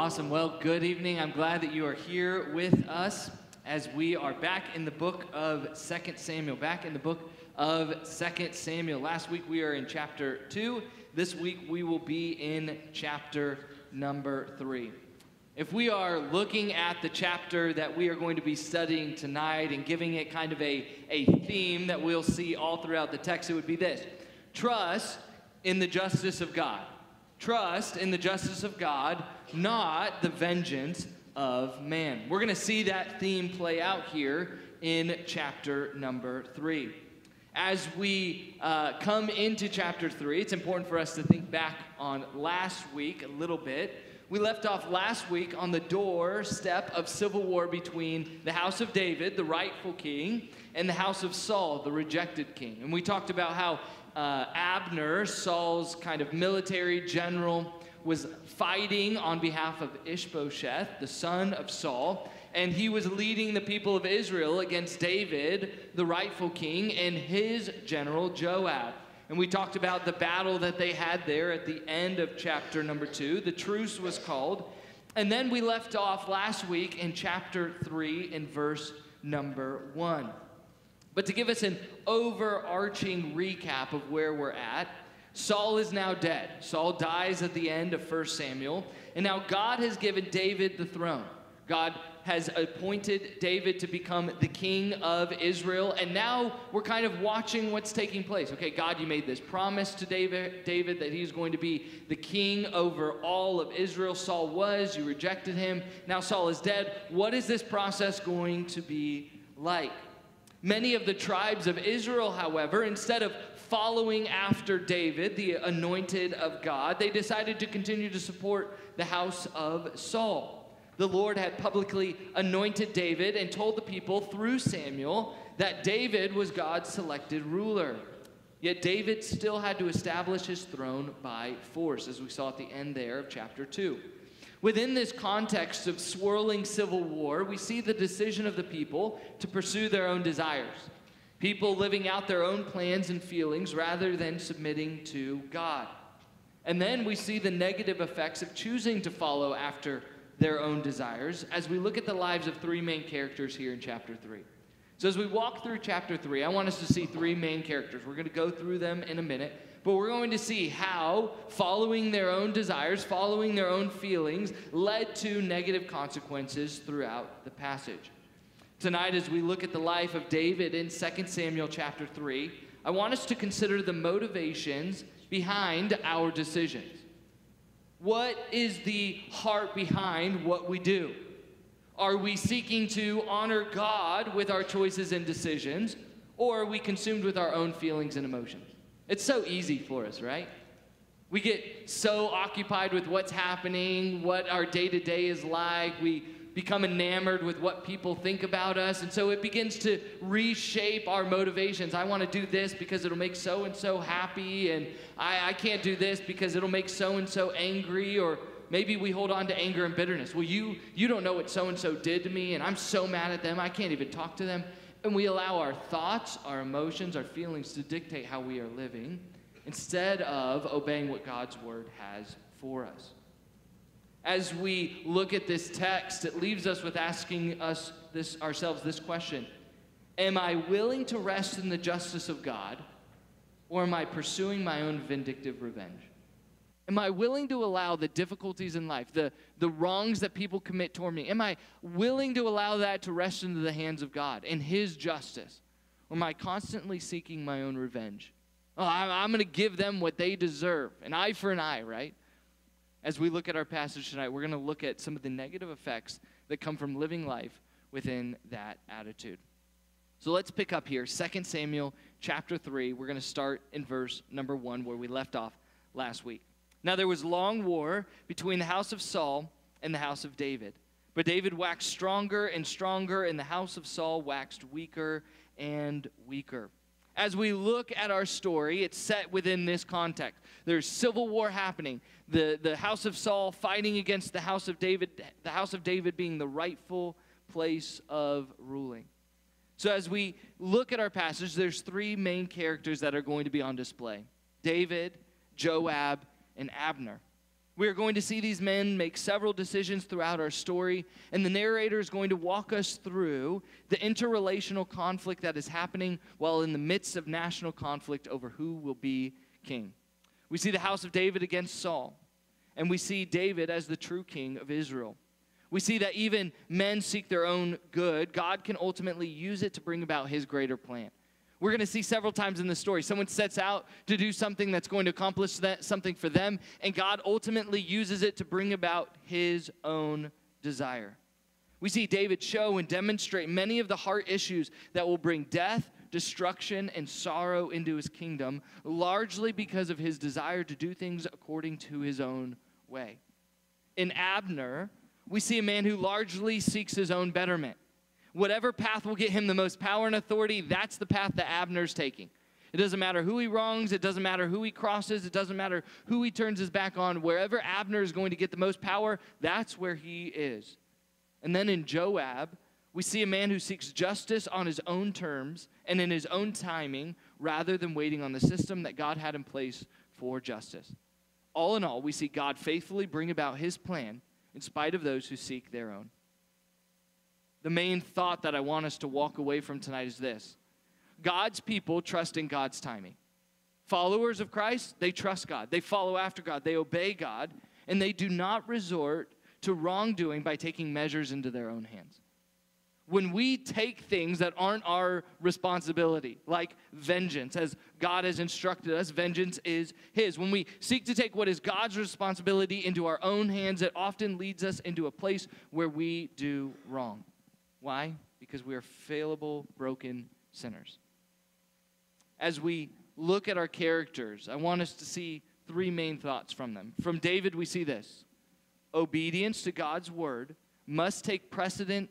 Awesome. Well, good evening. I'm glad that you are here with us as we are back in the book of 2 Samuel. Back in the book of 2 Samuel. Last week we are in chapter 2. This week we will be in chapter number 3. If we are looking at the chapter that we are going to be studying tonight and giving it kind of a theme that we'll see all throughout the text, it would be this: trust in the justice of God. Trust in the justice of God, not the vengeance of man. We're going to see that theme play out here in chapter number 3. As we come into chapter 3, it's important for us to think back on last week a little bit. We left off last week on the doorstep of civil war between the house of David, the rightful king, and the house of Saul, the rejected king. And we talked about how Abner, Saul's kind of military general, was fighting on behalf of Ishbosheth, the son of Saul, and he was leading the people of Israel against David, the rightful king, and his general Joab. And we talked about the battle that they had there at the end of chapter number 2. The truce was called. And then we left off last week in chapter 3 in verse number 1. But to give us an overarching recap of where we're at, Saul is now dead. Saul dies at the end of 1 Samuel. And now God has given David the throne. God has appointed David to become the king of Israel. And now we're kind of watching what's taking place. Okay, God, you made this promise to David that he's going to be the king over all of Israel. Saul was. You rejected him. Now Saul is dead. What is this process going to be like? Many of the tribes of Israel, however, instead of following after David, the anointed of God, they decided to continue to support the house of Saul. The Lord had publicly anointed David and told the people through Samuel that David was God's selected ruler. Yet David still had to establish his throne by force, as we saw at the end there of chapter 2. Within this context of swirling civil war, we see the decision of the people to pursue their own desires. People living out their own plans and feelings rather than submitting to God. And then we see the negative effects of choosing to follow after their own desires as we look at the lives of 3 main characters here in chapter 3. So as we walk through chapter 3, I want us to see 3 main characters. We're going to go through them in a minute. But we're going to see how following their own desires, following their own feelings, led to negative consequences throughout the passage. Tonight, as we look at the life of David in 2 Samuel chapter 3, I want us to consider the motivations behind our decisions. What is the heart behind what we do? Are we seeking to honor God with our choices and decisions, or are we consumed with our own feelings and emotions? It's so easy for us, right? We get so occupied with what's happening, what our day-to-day is like. We become enamored with what people think about us, and so it begins to reshape our motivations. I want to do this because it'll make so-and-so happy, and I can't do this because it'll make so-and-so angry, or maybe we hold on to anger and bitterness. Well, you don't know what so-and-so did to me, and I'm so mad at them, I can't even talk to them. And we allow our thoughts, our emotions, our feelings to dictate how we are living instead of obeying what God's word has for us. As we look at this text, it leaves us with asking ourselves this question: am I willing to rest in the justice of God, or am I pursuing my own vindictive revenge? Am I willing to allow the difficulties in life, the wrongs that people commit toward me, am I willing to allow that to rest into the hands of God and his justice? Or am I constantly seeking my own revenge? Oh, I'm going to give them what they deserve, an eye for an eye, right? As we look at our passage tonight, we're going to look at some of the negative effects that come from living life within that attitude. So let's pick up here, 2 Samuel chapter 3. We're going to start in verse number 1 where we left off last week. Now there was long war between the house of Saul and the house of David. But David waxed stronger and stronger, and the house of Saul waxed weaker and weaker. As we look at our story, it's set within this context. There's civil war happening. The house of Saul fighting against the house of David being the rightful place of ruling. So as we look at our passage, there's 3 main characters that are going to be on display: David, Joab, and Abner. We are going to see these men make several decisions throughout our story, and the narrator is going to walk us through the interrelational conflict that is happening while in the midst of national conflict over who will be king. We see the house of David against Saul, and we see David as the true king of Israel. We see that even men seek their own good. God can ultimately use it to bring about his greater plan. We're going to see several times in the story, someone sets out to do something that's going to accomplish something for them, and God ultimately uses it to bring about his own desire. We see David show and demonstrate many of the heart issues that will bring death, destruction, and sorrow into his kingdom, largely because of his desire to do things according to his own way. In Abner, we see a man who largely seeks his own betterment. Whatever path will get him the most power and authority, that's the path that Abner's taking. It doesn't matter who he wrongs. It doesn't matter who he crosses. It doesn't matter who he turns his back on. Wherever Abner is going to get the most power, that's where he is. And then in Joab, we see a man who seeks justice on his own terms and in his own timing rather than waiting on the system that God had in place for justice. All in all, we see God faithfully bring about his plan in spite of those who seek their own. The main thought that I want us to walk away from tonight is this: God's people trust in God's timing. Followers of Christ, they trust God. They follow after God. They obey God. And they do not resort to wrongdoing by taking measures into their own hands. When we take things that aren't our responsibility, like vengeance, as God has instructed us, vengeance is his. When we seek to take what is God's responsibility into our own hands, it often leads us into a place where we do wrong. Why? Because we are fallible, broken sinners. As we look at our characters, I want us to see three main thoughts from them. From David, we see this: obedience to God's word must take precedence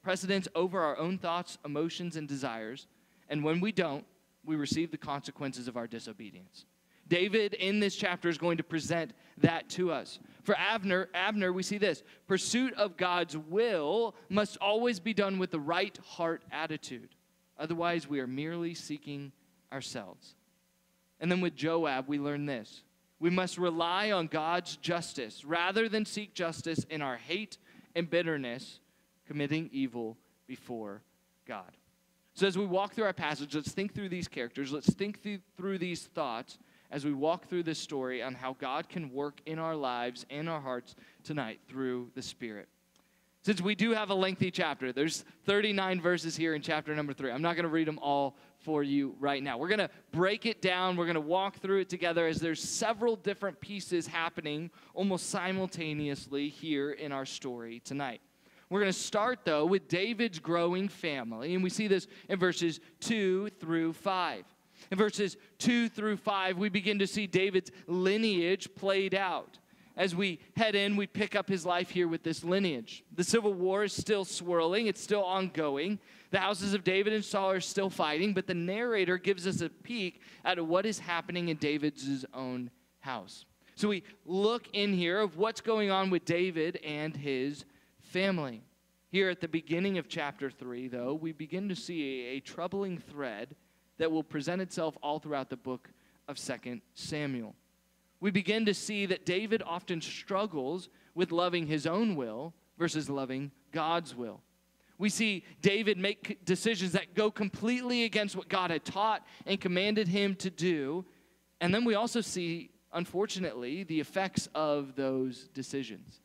over our own thoughts, emotions, and desires. And when we don't, we receive the consequences of our disobedience. David, in this chapter, is going to present that to us. For Abner, we see this: pursuit of God's will must always be done with the right heart attitude. Otherwise, we are merely seeking ourselves. And then with Joab, we learn this: we must rely on God's justice rather than seek justice in our hate and bitterness, committing evil before God. So as we walk through our passage, let's think through these characters. Let's think through these thoughts as we walk through this story on how God can work in our lives and our hearts tonight through the Spirit. Since we do have a lengthy chapter, there's 39 verses here in chapter number 3. I'm not going to read them all for you right now. We're going to break it down. We're going to walk through it together as there's several different pieces happening almost simultaneously here in our story tonight. We're going to start, though, with David's growing family, and we see this in verses 2 through 5. In verses 2 through 5, we begin to see David's lineage played out. As we head in, we pick up his life here with this lineage. The civil war is still swirling. It's still ongoing. The houses of David and Saul are still fighting, but the narrator gives us a peek at what is happening in David's own house. So we look in here of what's going on with David and his family. Here at the beginning of chapter 3, though, we begin to see a troubling thread that will present itself all throughout the book of 2 Samuel. We begin to see that David often struggles with loving his own will versus loving God's will. We see David make decisions that go completely against what God had taught and commanded him to do. And then we also see, unfortunately, the effects of those decisions.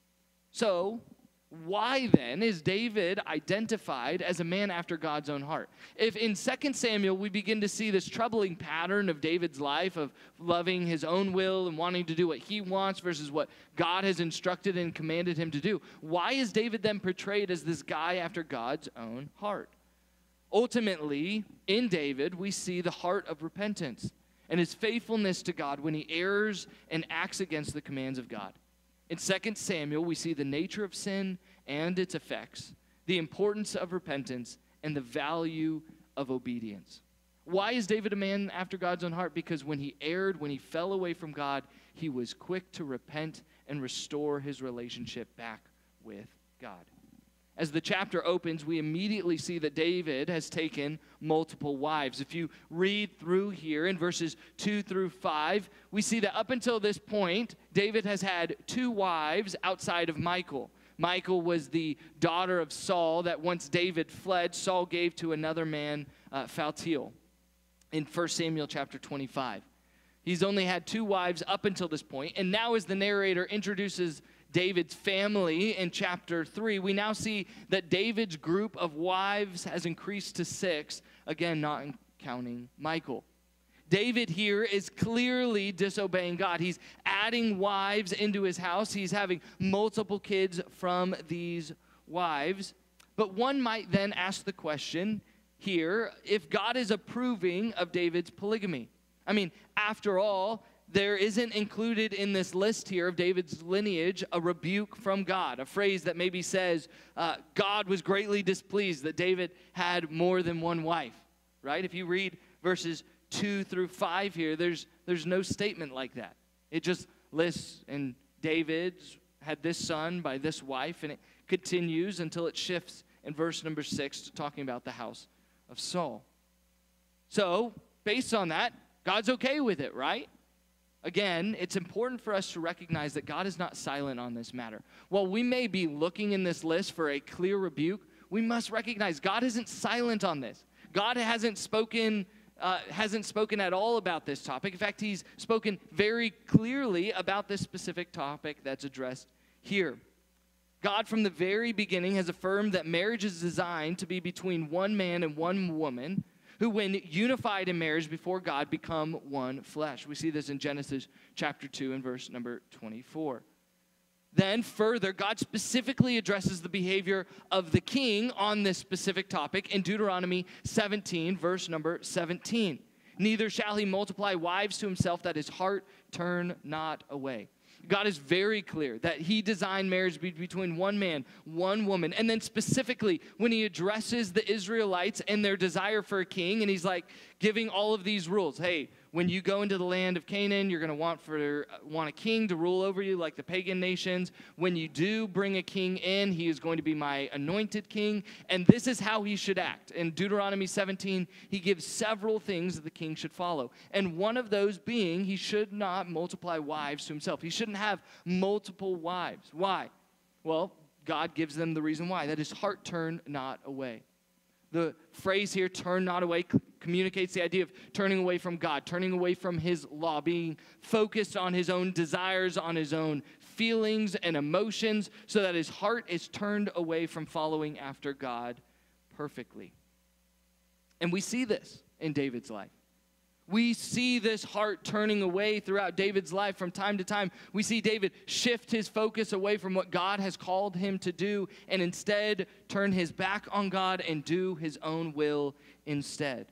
So, why then is David identified as a man after God's own heart? If in 2 Samuel we begin to see this troubling pattern of David's life of loving his own will and wanting to do what he wants versus what God has instructed and commanded him to do, why is David then portrayed as this guy after God's own heart? Ultimately, in David, we see the heart of repentance and his faithfulness to God when he errs and acts against the commands of God. In 2 Samuel, we see the nature of sin and its effects, the importance of repentance, and the value of obedience. Why is David a man after God's own heart? Because when he erred, when he fell away from God, he was quick to repent and restore his relationship back with God. As the chapter opens, we immediately see that David has taken multiple wives. If you read through here in verses 2 through 5, we see that up until this point, David has had 2 wives outside of Michal. Michal was the daughter of Saul that once David fled, Saul gave to another man, Phaltiel, in 1 Samuel chapter 25. He's only had 2 wives up until this point, and now as the narrator introduces David's family in chapter 3, we now see that David's group of wives has increased to 6, again, not counting Michal. David here is clearly disobeying God. He's adding wives into his house. He's having multiple kids from these wives. But one might then ask the question here, if God is approving of David's polygamy. I mean, after all, there isn't included in this list here of David's lineage a rebuke from God, a phrase that maybe says God was greatly displeased that David had more than one wife, right? If you read verses 2 through 5 here, there's no statement like that. It just lists, and David had this son by this wife, and it continues until it shifts in verse number 6 to talking about the house of Saul. So, based on that, God's okay with it, right? Again, it's important for us to recognize that God is not silent on this matter. While we may be looking in this list for a clear rebuke, we must recognize God isn't silent on this. God hasn't spoken at all about this topic. In fact, he's spoken very clearly about this specific topic that's addressed here. God, from the very beginning, has affirmed that marriage is designed to be between one man and one woman, who, when unified in marriage before God, become one flesh. We see this in Genesis chapter 2 and verse number 24. Then further, God specifically addresses the behavior of the king on this specific topic in Deuteronomy 17, verse number 17. Neither shall he multiply wives to himself, that his heart turn not away. God is very clear that he designed marriage between one man, one woman. And then specifically, when he addresses the Israelites and their desire for a king, and he's like giving all of these rules. Hey, when you go into the land of Canaan, you're going to want a king to rule over you like the pagan nations. When you do bring a king in, he is going to be my anointed king. And this is how he should act. In Deuteronomy 17, he gives several things that the king should follow. And one of those being, he should not multiply wives to himself. He shouldn't have multiple wives. Why? Well, God gives them the reason why, that his heart turn not away. The phrase here, turn not away, communicates the idea of turning away from God, turning away from his law, being focused on his own desires, on his own feelings and emotions, so that his heart is turned away from following after God perfectly. And we see this in David's life. We see this heart turning away throughout David's life from time to time. We see David shift his focus away from what God has called him to do and instead turn his back on God and do his own will instead.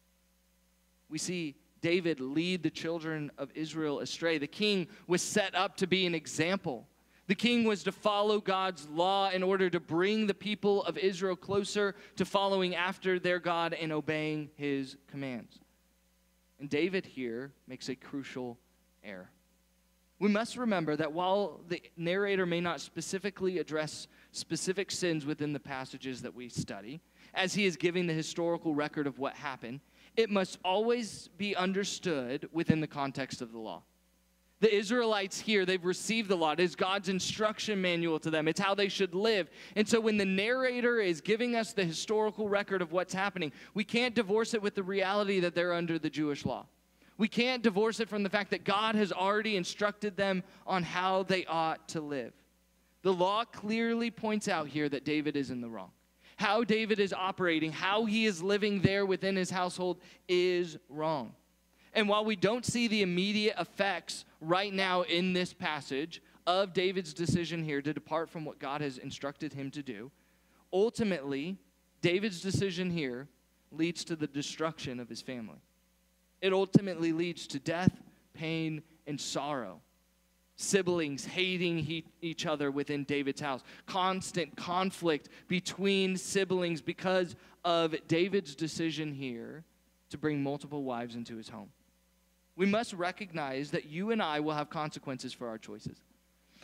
We see David lead the children of Israel astray. The king was set up to be an example. The king was to follow God's law in order to bring the people of Israel closer to following after their God and obeying his commands. And David here makes a crucial error. We must remember that while the narrator may not specifically address specific sins within the passages that we study, as he is giving the historical record of what happened, it must always be understood within the context of the law. The Israelites here, they've received the law. It is God's instruction manual to them. It's how they should live. And so when the narrator is giving us the historical record of what's happening, we can't divorce it with the reality that they're under the Jewish law. We can't divorce it from the fact that God has already instructed them on how they ought to live. The law clearly points out here that David is in the wrong. How David is operating, how he is living there within his household is wrong. And while we don't see the immediate effects right now in this passage of David's decision here to depart from what God has instructed him to do, ultimately, David's decision here leads to the destruction of his family. It ultimately leads to death, pain, and sorrow. Siblings hating each other within David's house. Constant conflict between siblings because of David's decision here to bring multiple wives into his home. We must recognize that you and I will have consequences for our choices.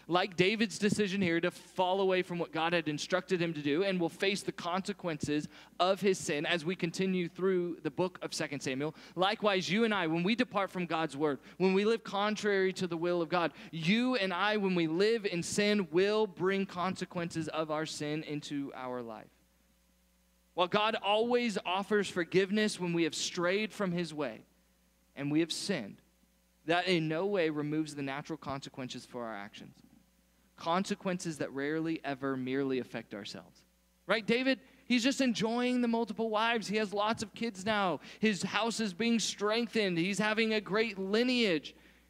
like David's decision here, to fall away from what God had instructed him to do, and will face the consequences of his sin as we continue through the book of 2 Samuel. Likewise, you and I, when we depart from God's word, when we live contrary to the will of God, you and I, when we live in sin, will bring consequences of our sin into our life. While God always offers forgiveness when we have strayed from his way and we have sinned, that in no way removes the natural consequences for our actions. Consequences that rarely ever merely affect ourselves. Right? David, he's just enjoying the multiple wives. He has lots of kids now. His house is being strengthened. He's having a great lineage.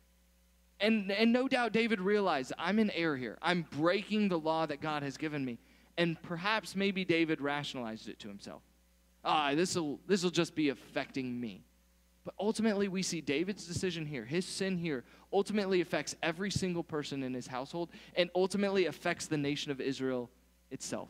And no doubt David realized, I'm in error here. I'm breaking the law that God has given me. And perhaps maybe David rationalized it to himself. This'll just be affecting me. But ultimately, we see David's decision here, his sin here, ultimately affects every single person in his household and ultimately affects the nation of Israel itself.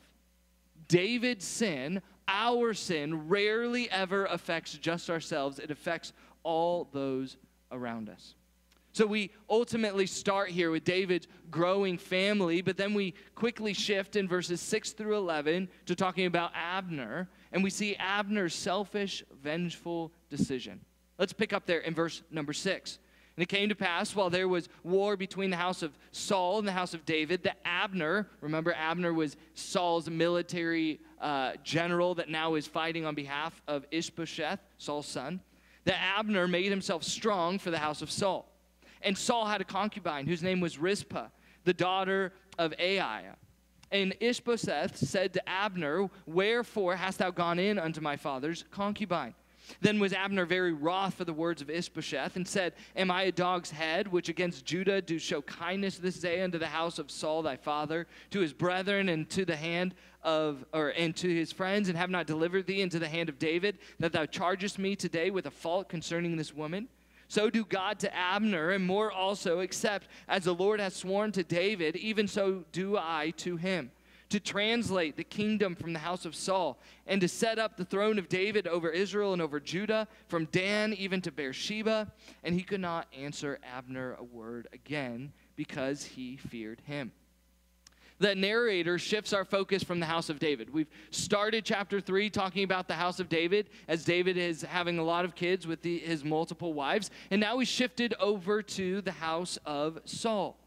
David's sin, our sin, rarely ever affects just ourselves. It affects all those around us. So we ultimately start here with David's growing family, but then we quickly shift in verses 6 through 11 to talking about Abner, and we see Abner's selfish, vengeful decision. Let's pick up there in verse number 6. And it came to pass, while there was war between the house of Saul and the house of David, that Abner, remember Abner was Saul's military general that now is fighting on behalf of Ishbosheth, Saul's son, that Abner made himself strong for the house of Saul. And Saul had a concubine whose name was Rizpah, the daughter of Aiah. And Ishbosheth said to Abner, "Wherefore hast thou gone in unto my father's concubine?" Then was Abner very wroth for the words of Ishbosheth, and said, "Am I a dog's head, which against Judah do show kindness this day unto the house of Saul thy father, to his brethren, and to the hand of, and to his friends, and have not delivered thee into the hand of David, that thou chargest me today with a fault concerning this woman? So do God to Abner, and more also, except as the Lord hath sworn to David, even so do I to him, to translate the kingdom from the house of Saul, and to set up the throne of David over Israel and over Judah, from Dan even to Beersheba." And he could not answer Abner a word again, because he feared him. The narrator shifts our focus from the house of David. We've started chapter 3 talking about the house of David, as David is having a lot of kids with his multiple wives, and now we shifted over to the house of Saul.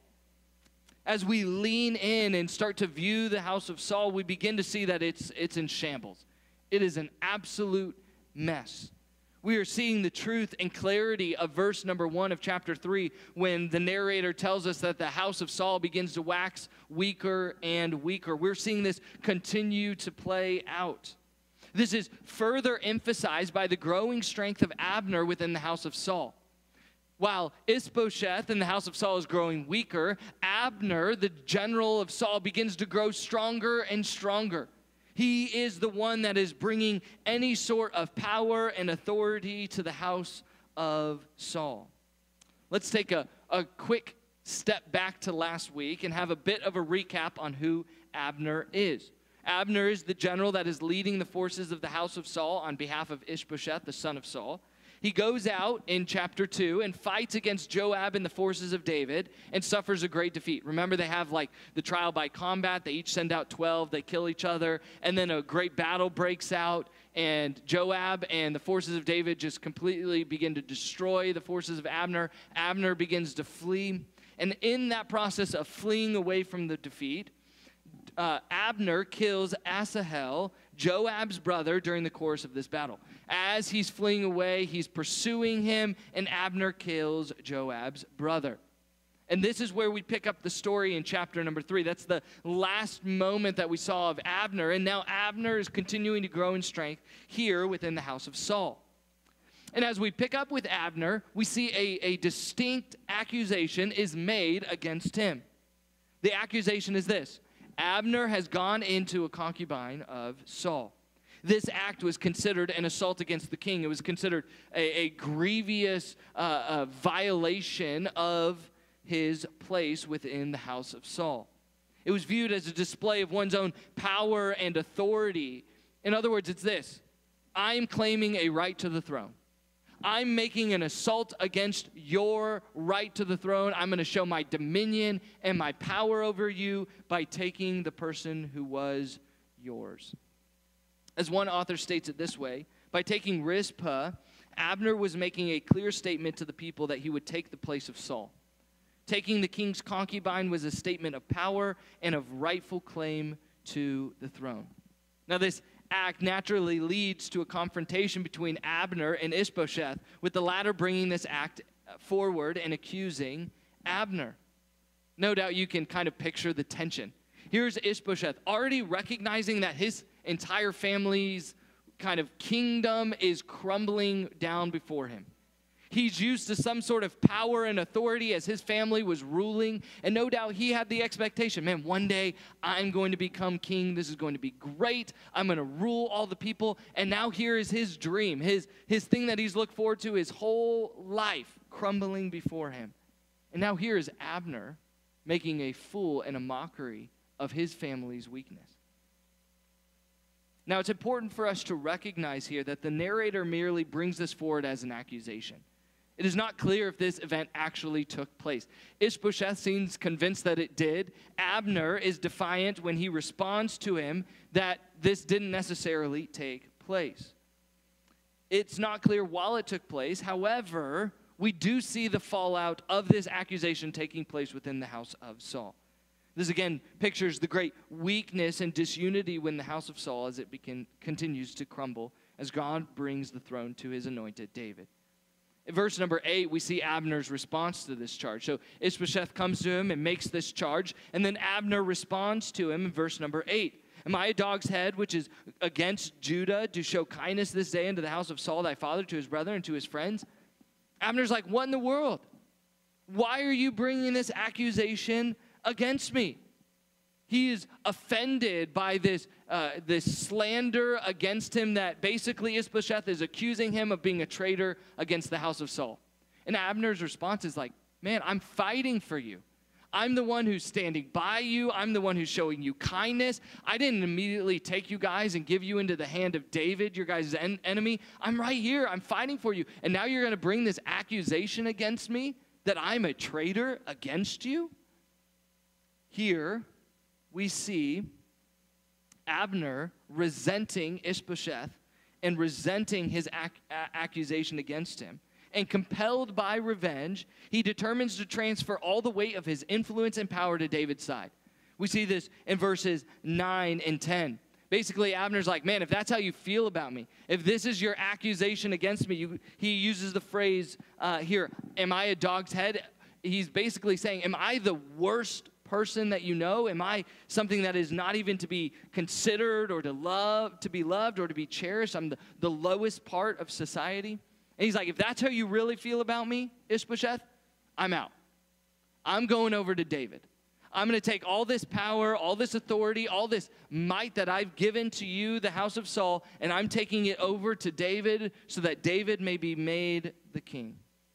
As we lean in and start to view the house of Saul, we begin to see that it's in shambles. It is an absolute mess. We are seeing the truth and clarity of verse number 1 of chapter 3 when the narrator tells us that the house of Saul begins to wax weaker and weaker. We're seeing this continue to play out. This is further emphasized by the growing strength of Abner within the house of Saul. While Ishbosheth in the house of Saul is growing weaker, Abner, the general of Saul, begins to grow stronger and stronger. He is the one that is bringing any sort of power and authority to the house of Saul. Let's take a quick step back to last week and have a bit of a recap on who Abner is. Abner is the general that is leading the forces of the house of Saul on behalf of Ishbosheth, the son of Saul. He goes out in chapter 2 and fights against Joab and the forces of David and suffers a great defeat. Remember, they have like the trial by combat. They each send out 12. They kill each other. And then a great battle breaks out. And Joab and the forces of David just completely begin to destroy the forces of Abner. Abner begins to flee. And in that process of fleeing away from the defeat, Abner kills Asahel, Joab's brother, during the course of this battle. As he's fleeing away, he's pursuing him, and Abner kills Joab's brother. And this is where we pick up the story in chapter number 3. That's the last moment that we saw of Abner, and now Abner is continuing to grow in strength here within the house of Saul. And as we pick up with Abner, we see a distinct accusation is made against him. The accusation is this: Abner has gone into a concubine of Saul. This act was considered an assault against the king. It was considered a grievous violation of his place within the house of Saul. It was viewed as a display of one's own power and authority. In other words, it's this: I am claiming a right to the throne. I'm making an assault against your right to the throne. I'm going to show my dominion and my power over you by taking the person who was yours. As one author states it this way, by taking Rizpah, Abner was making a clear statement to the people that he would take the place of Saul. Taking the king's concubine was a statement of power and of rightful claim to the throne. Now, this act naturally leads to a confrontation between Abner and Ishbosheth, with the latter bringing this act forward and accusing Abner. No doubt you can kind of picture the tension. Here's Ishbosheth already recognizing that his entire family's kind of kingdom is crumbling down before him. He's used to some sort of power and authority as his family was ruling, and no doubt he had the expectation, man, one day I'm going to become king. This is going to be great. I'm going to rule all the people. And now here is his dream, his thing that he's looked forward to his whole life crumbling before him. And now here is Abner making a fool and a mockery of his family's weakness. Now, it's important for us to recognize here that the narrator merely brings this forward as an accusation. It is not clear if this event actually took place. Ishbosheth seems convinced that it did. Abner is defiant when he responds to him that this didn't necessarily take place. It's not clear while it took place. However, we do see the fallout of this accusation taking place within the house of Saul. This again pictures the great weakness and disunity within the house of Saul as it continues to crumble as God brings the throne to his anointed David. In verse number 8, we see Abner's response to this charge. So Ishbosheth comes to him and makes this charge, and then Abner responds to him in verse number 8. Am I a dog's head which is against Judah to show kindness this day unto the house of Saul thy father, to his brethren and to his friends? Abner's like, what in the world? Why are you bringing this accusation against me? He is offended by this slander against him that basically Ishbosheth is accusing him of being a traitor against the house of Saul. And Abner's response is like, man, I'm fighting for you. I'm the one who's standing by you. I'm the one who's showing you kindness. I didn't immediately take you guys and give you into the hand of David, your guys' enemy. I'm right here. I'm fighting for you. And now you're going to bring this accusation against me that I'm a traitor against you? Here, we see Abner resenting Ishbosheth and resenting his accusation against him. And compelled by revenge, he determines to transfer all the weight of his influence and power to David's side. We see this in verses 9 and 10. Basically, Abner's like, man, if that's how you feel about me, if this is your accusation against me, he uses the phrase here, am I a dog's head? He's basically saying, am I the worst person that you know? Am I something that is not even to be considered or to be loved or to be cherished? I'm the lowest part of society. And he's like, if that's how you really feel about me, Ishbosheth, I'm out. I'm going over to David. I'm going to take all this power, all this authority, all this might that I've given to you, the house of Saul, and I'm taking it over to David so that David may be made the king.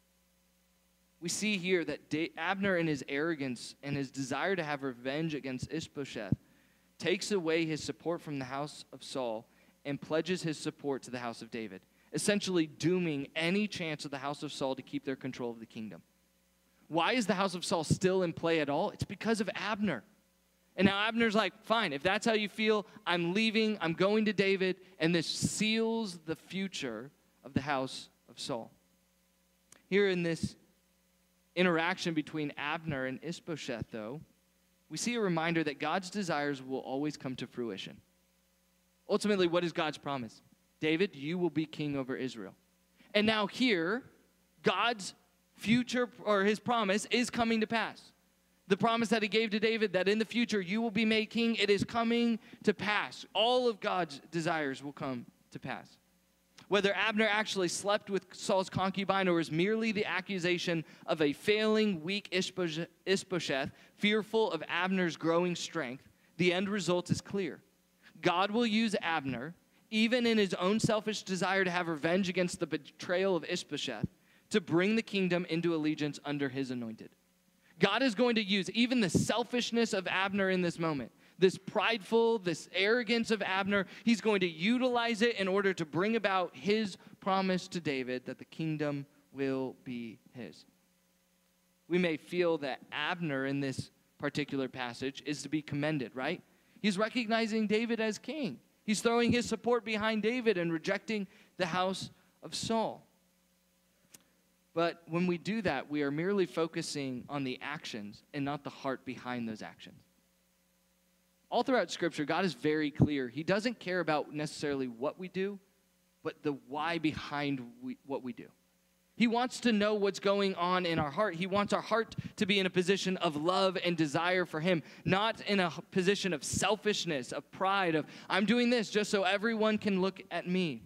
We see here that Abner, in his arrogance and his desire to have revenge against Ishbosheth, takes away his support from the house of Saul and pledges his support to the house of David, essentially dooming any chance of the house of Saul to keep their control of the kingdom. Why is the house of Saul still in play at all? It's because of Abner. And now Abner's like, fine, if that's how you feel, I'm leaving, I'm going to David, and this seals the future of the house of Saul. Here in this interaction between Abner and Ishbosheth, though, we see a reminder that God's desires will always come to fruition. Ultimately, what is God's promise? David, you will be king over Israel. And now here, God's future, or his promise, is coming to pass. The promise that he gave to David, that in the future you will be made king, it is coming to pass. All of God's desires will come to pass. Whether Abner actually slept with Saul's concubine or is merely the accusation of a failing, weak Ishbosheth, fearful of Abner's growing strength, the end result is clear. God will use Abner, even in his own selfish desire to have revenge against the betrayal of Ishbosheth, to bring the kingdom into allegiance under his anointed. God is going to use even the selfishness of Abner in this moment, this prideful, this arrogance of Abner. He's going to utilize it in order to bring about his promise to David that the kingdom will be his. We may feel that Abner in this particular passage is to be commended, right? He's recognizing David as king. He's throwing his support behind David and rejecting the house of Saul. But when we do that, we are merely focusing on the actions and not the heart behind those actions. All throughout Scripture, God is very clear. He doesn't care about necessarily what we do, but the why behind what we do. He wants to know what's going on in our heart. He wants our heart to be in a position of love and desire for him, not in a position of selfishness, of pride, of I'm doing this just so everyone can look at me.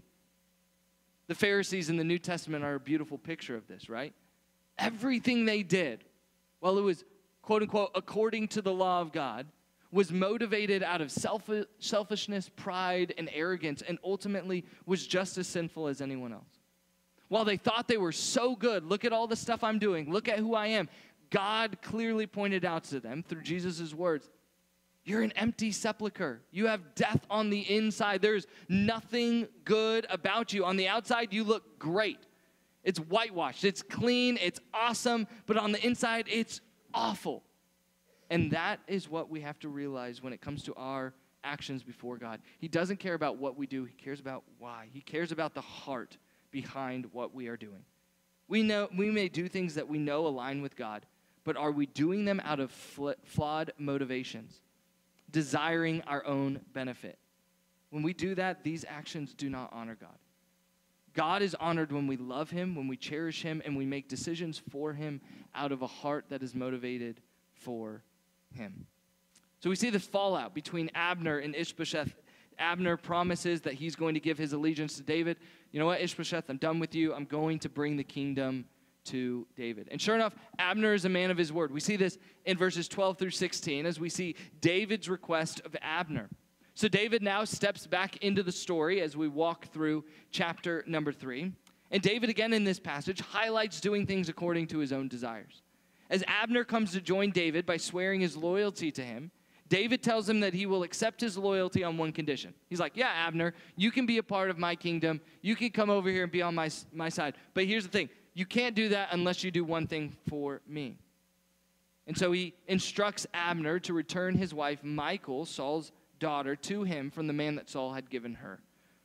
The Pharisees in the New Testament are a beautiful picture of this, right? Everything they did, while it was, quote unquote, according to the law of God, was motivated out of selfishness, pride, and arrogance, and ultimately was just as sinful as anyone else. While they thought they were so good, look at all the stuff I'm doing, look at who I am, God clearly pointed out to them through Jesus' words, you're an empty sepulcher. You have death on the inside. There's nothing good about you. On the outside, you look great. It's whitewashed, it's clean, it's awesome, but on the inside, it's awful. And that is what we have to realize when it comes to our actions before God. He doesn't care about what we do. He cares about why. He cares about the heart behind what we are doing. We may do things that we know align with God, but are we doing them out of flawed motivations, desiring our own benefit? When we do that, these actions do not honor God. God is honored when we love him, when we cherish him, and we make decisions for him out of a heart that is motivated for him. So we see this fallout between Abner and Ishbosheth. Abner promises that he's going to give his allegiance to David. You know what, Ishbosheth, I'm done with you. I'm going to bring the kingdom to David. And sure enough, Abner is a man of his word. We see this in verses 12 through 16 as we see David's request of Abner. So David now steps back into the story as we walk through chapter number 3. And David, again in this passage, highlights doing things according to his own desires. As Abner comes to join David by swearing his loyalty to him, David tells him that he will accept his loyalty on one condition. He's like, yeah, Abner, you can be a part of my kingdom. You can come over here and be on my side. But here's the thing. You can't do that unless you do one thing for me. And so he instructs Abner to return his wife, Michal, Saul's daughter, to him from the man that Saul had given her.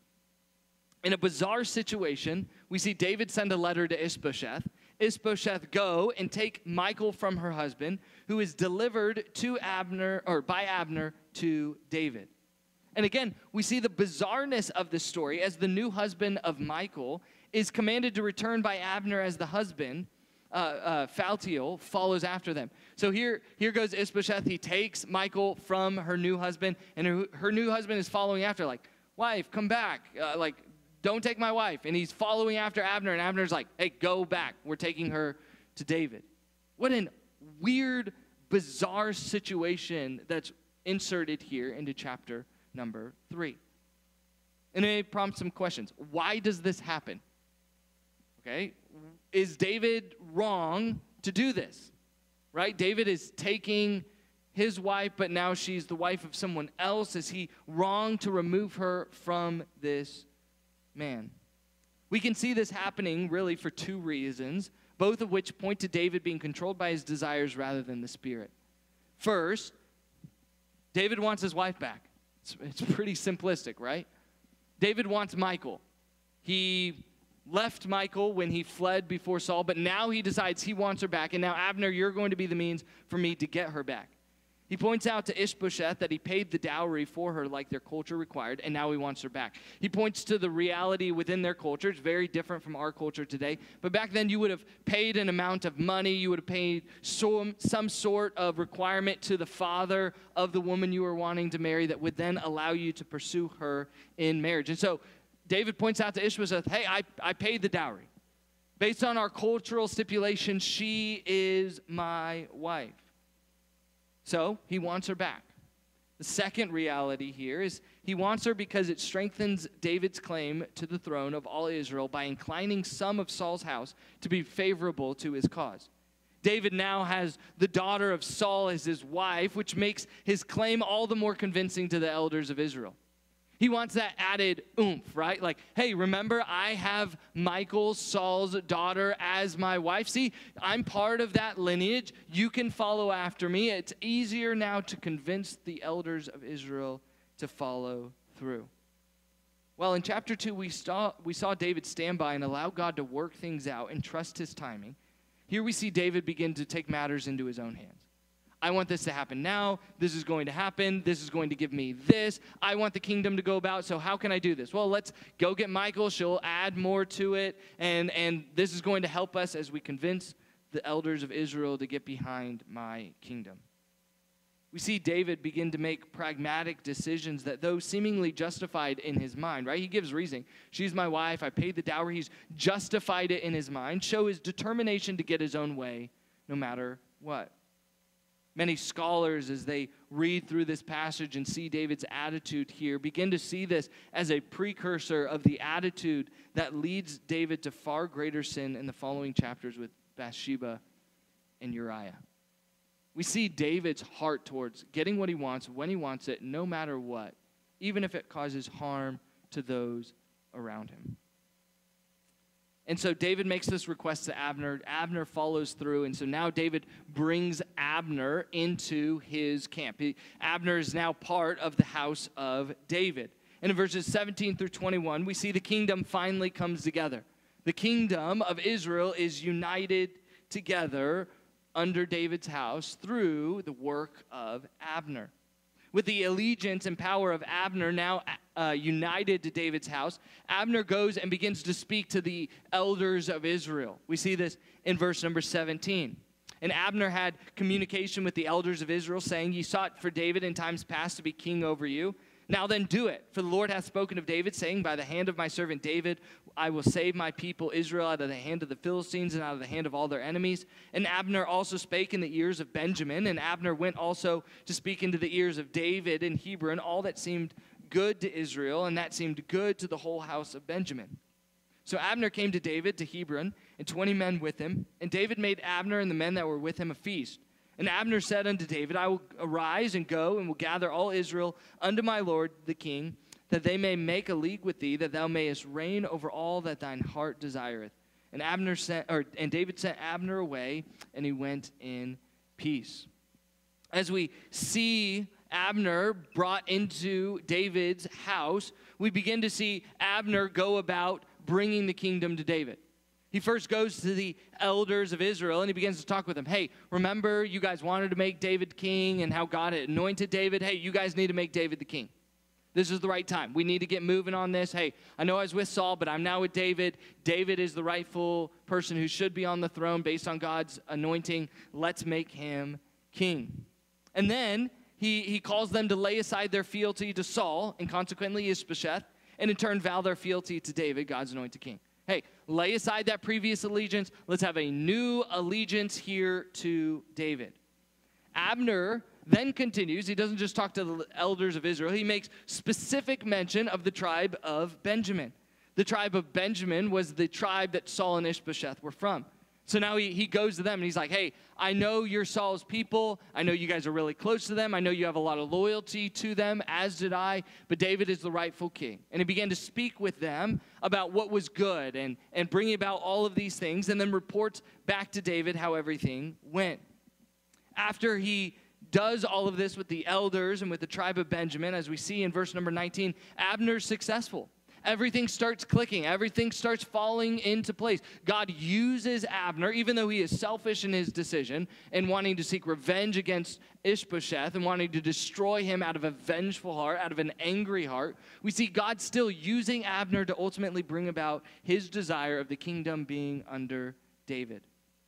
In a bizarre situation, we see David send a letter to Ishbosheth. Ishbosheth go and take Michal from her husband, who is delivered to Abner, or by Abner, to David. And again, we see the bizarreness of this story as the new husband of Michal is commanded to return by Abner as the husband. Phaltiel follows after them. So here goes Ishbosheth. He takes Michal from her new husband, and her new husband is following after, like, wife, come back. Don't take my wife. And he's following after Abner, and Abner's like, hey, go back. We're taking her to David. What a weird, bizarre situation that's inserted here into chapter number 3. And it may prompt some questions. Why does this happen? Okay, is David wrong to do this? Right? David is taking his wife, but now she's the wife of someone else. Is he wrong to remove her from this man? We can see this happening really for 2 reasons, both of which point to David being controlled by his desires rather than the Spirit. First, David wants his wife back. It's pretty simplistic, right? David wants Michal. He left Michal when he fled before Saul, but now he decides he wants her back, and now, Abner, you're going to be the means for me to get her back. He points out to Ishbosheth that he paid the dowry for her like their culture required, and now he wants her back. He points to the reality within their culture. It's very different from our culture today. But back then, you would have paid an amount of money. You would have paid some sort of requirement to the father of the woman you were wanting to marry that would then allow you to pursue her in marriage. And so David points out to Ishbosheth, hey, I paid the dowry. Based on our cultural stipulation, she is my wife. So he wants her back. The second reality here is he wants her because it strengthens David's claim to the throne of all Israel by inclining some of Saul's house to be favorable to his cause. David now has the daughter of Saul as his wife, which makes his claim all the more convincing to the elders of Israel. He wants that added oomph, right? Like, hey, remember I have Michal, Saul's daughter, as my wife. See, I'm part of that lineage. You can follow after me. It's easier now to convince the elders of Israel to follow through. Well, in chapter 2, we saw David stand by and allow God to work things out and trust his timing. Here we see David begin to take matters into his own hands. I want this to happen now. This is going to happen. This is going to give me this. I want the kingdom to go about, so how can I do this? Well, let's go get Michal. She'll add more to it, and this is going to help us as we convince the elders of Israel to get behind my kingdom. We see David begin to make pragmatic decisions that, though seemingly justified in his mind, right? He gives reasoning. She's my wife. I paid the dowry. He's justified it in his mind. Show his determination to get his own way no matter what. Many scholars, as they read through this passage and see David's attitude here, begin to see this as a precursor of the attitude that leads David to far greater sin in the following chapters with Bathsheba and Uriah. We see David's heart towards getting what he wants, when he wants it, no matter what, even if it causes harm to those around him. And so David makes this request to Abner. Abner follows through, and so now David brings Abner into his camp. Abner is now part of the house of David. And in verses 17 through 21, we see the kingdom finally comes together. The kingdom of Israel is united together under David's house through the work of Abner. With the allegiance and power of Abner now united to David's house, Abner goes and begins to speak to the elders of Israel. We see this in verse number 17. And Abner had communication with the elders of Israel, saying, "Ye sought for David in times past to be king over you. Now then do it, for the Lord hath spoken of David, saying, By the hand of my servant David I will save my people Israel out of the hand of the Philistines and out of the hand of all their enemies. And Abner also spake in the ears of Benjamin, and Abner went also to speak into the ears of David in Hebron, all that seemed good to Israel, and that seemed good to the whole house of Benjamin. So Abner came to David to Hebron, and 20 men with him. And David made Abner and the men that were with him a feast. And Abner said unto David, I will arise and go, and will gather all Israel unto my lord the king, that they may make a league with thee, that thou mayest reign over all that thine heart desireth. And David sent Abner away, and he went in peace. As we see Abner brought into David's house, we begin to see Abner go about bringing the kingdom to David. He first goes to the elders of Israel, and he begins to talk with them. Hey, remember you guys wanted to make David king and how God had anointed David? Hey, you guys need to make David the king. This is the right time. We need to get moving on this. Hey, I know I was with Saul, but I'm now with David. David is the rightful person who should be on the throne based on God's anointing. Let's make him king. And then he calls them to lay aside their fealty to Saul, and consequently Ishbosheth, and in turn vow their fealty to David, God's anointed king. Hey, lay aside that previous allegiance. Let's have a new allegiance here to David. Abner then continues. He doesn't just talk to the elders of Israel. He makes specific mention of the tribe of Benjamin. The tribe of Benjamin was the tribe that Saul and Ishbosheth were from. So now he goes to them and he's like, hey, I know you're Saul's people. I know you guys are really close to them. I know you have a lot of loyalty to them, as did I. But David is the rightful king. And he began to speak with them about what was good and bringing about all of these things, and then reports back to David how everything went. After he does all of this with the elders and with the tribe of Benjamin, as we see in verse number 19, Abner's successful. Everything starts clicking. Everything starts falling into place. God uses Abner, even though he is selfish in his decision and wanting to seek revenge against Ishbosheth and wanting to destroy him out of a vengeful heart, out of an angry heart. We see God still using Abner to ultimately bring about his desire of the kingdom being under David.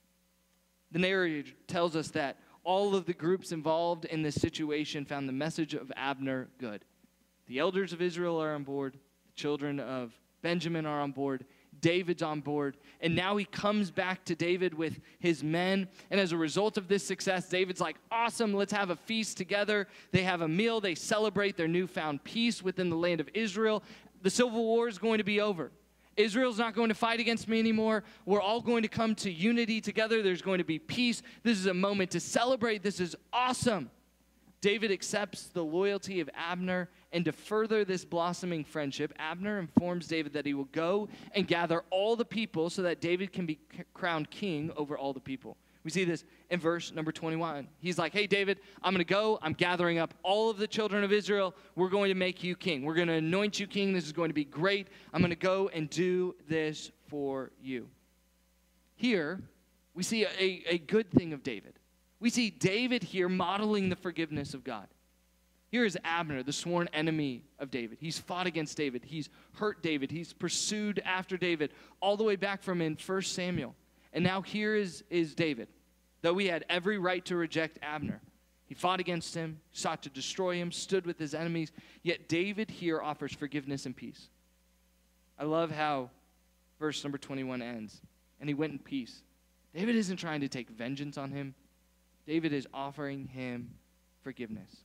The narrator tells us that all of the groups involved in this situation found the message of Abner good. The elders of Israel are on board. Children of Benjamin are on board. David's on board. And now he comes back to David with his men. And as a result of this success, David's like, awesome, let's have a feast together. They have a meal. They celebrate their newfound peace within the land of Israel. The civil war is going to be over. Israel's not going to fight against me anymore. We're all going to come to unity together. There's going to be peace. This is a moment to celebrate. This is awesome. David accepts the loyalty of Abner, and to further this blossoming friendship, Abner informs David that he will go and gather all the people so that David can be crowned king over all the people. We see this in verse number 21. He's like, hey, David, I'm going to go. I'm gathering up all of the children of Israel. We're going to make you king. We're going to anoint you king. This is going to be great. I'm going to go and do this for you. Here, we see a good thing of David. We see David here modeling the forgiveness of God. Here is Abner, the sworn enemy of David. He's fought against David. He's hurt David. He's pursued after David all the way back from in 1 Samuel. And now here is David. Though he had every right to reject Abner, he fought against him, sought to destroy him, stood with his enemies. Yet David here offers forgiveness and peace. I love how verse number 21 ends. And he went in peace. David isn't trying to take vengeance on him. David is offering him forgiveness.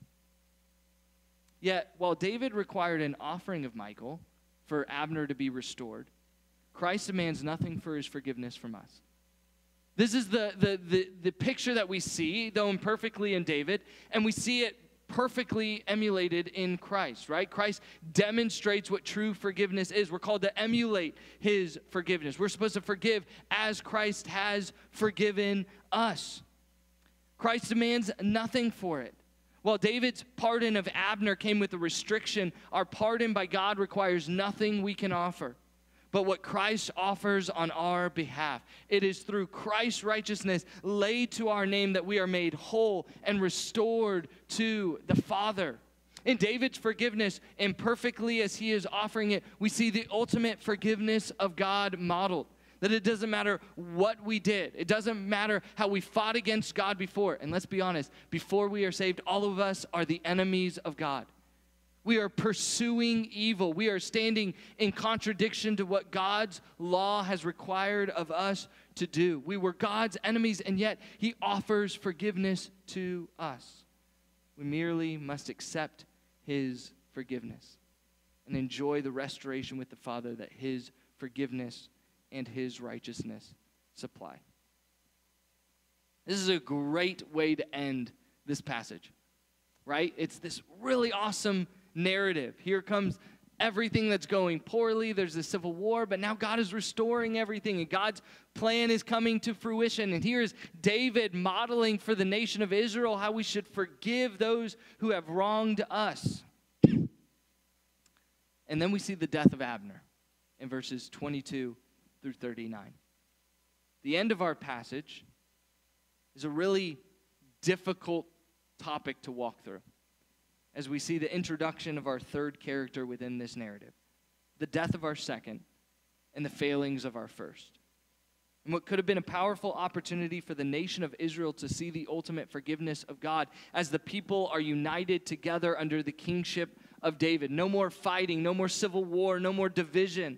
Yet, while David required an offering of Michal for Abner to be restored, Christ demands nothing for his forgiveness from us. This is the picture that we see, though imperfectly in David, and we see it perfectly emulated in Christ, right? Christ demonstrates what true forgiveness is. We're called to emulate his forgiveness. We're supposed to forgive as Christ has forgiven us. Christ demands nothing for it. While David's pardon of Abner came with a restriction, our pardon by God requires nothing we can offer but what Christ offers on our behalf. It is through Christ's righteousness laid to our name that we are made whole and restored to the Father. In David's forgiveness, imperfectly as he is offering it, we see the ultimate forgiveness of God modeled. That it doesn't matter what we did. It doesn't matter how we fought against God before. And let's be honest, before we are saved, all of us are the enemies of God. We are pursuing evil. We are standing in contradiction to what God's law has required of us to do. We were God's enemies, and yet he offers forgiveness to us. We merely must accept his forgiveness and enjoy the restoration with the Father that his forgiveness and his righteousness supply. This is a great way to end this passage, right? It's this really awesome narrative. Here comes everything that's going poorly. There's a civil war, but now God is restoring everything, and God's plan is coming to fruition. And here's David modeling for the nation of Israel how we should forgive those who have wronged us. And then we see the death of Abner in verses 22 through 39. The end of our passage is a really difficult topic to walk through as we see the introduction of our third character within this narrative, the death of our second, and the failings of our first. And what could have been a powerful opportunity for the nation of Israel to see the ultimate forgiveness of God as the people are united together under the kingship of David. No more fighting, no more civil war, no more division.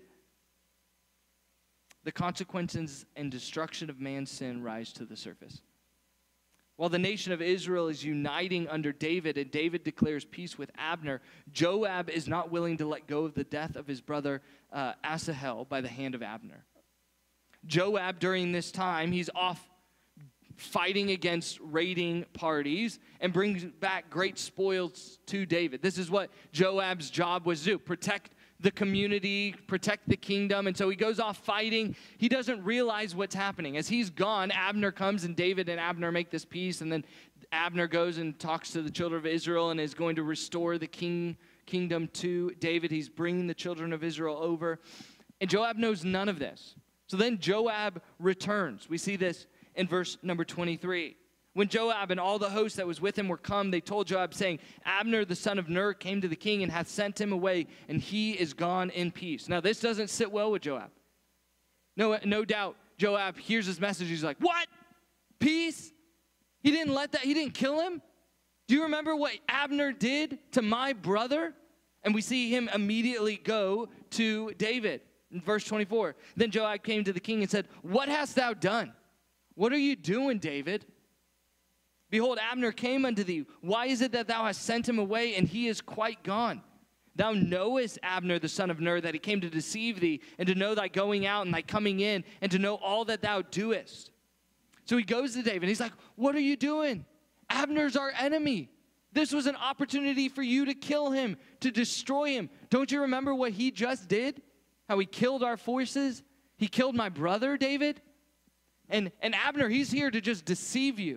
The consequences and destruction of man's sin rise to the surface. While the nation of Israel is uniting under David and David declares peace with Abner, Joab is not willing to let go of the death of his brother Asahel by the hand of Abner. Joab, during this time, he's off fighting against raiding parties and brings back great spoils to David. This is what Joab's job was to do, protect the community, protect the kingdom. And so he goes off fighting. He doesn't realize what's happening. As he's gone, Abner comes, and David and Abner make this peace. And then Abner goes and talks to the children of Israel and is going to restore the kingdom to David. He's bringing the children of Israel over. And Joab knows none of this. So then Joab returns. We see this in verse number 23. When Joab and all the host that was with him were come, they told Joab, saying, Abner the son of Ner came to the king and hath sent him away, and he is gone in peace. Now this doesn't sit well with Joab. No doubt Joab hears this message. He's like, what? Peace? He didn't kill him? Do you remember what Abner did to my brother? And we see him immediately go to David. In verse 24, then Joab came to the king and said, what hast thou done? What are you doing, David? Behold, Abner came unto thee. Why is it that thou hast sent him away, and he is quite gone? Thou knowest, Abner the son of Ner, that he came to deceive thee, and to know thy going out and thy coming in, and to know all that thou doest. So he goes to David. He's like, what are you doing? Abner's our enemy. This was an opportunity for you to kill him, to destroy him. Don't you remember what he just did? How he killed our forces? He killed my brother, David. And Abner, he's here to just deceive you.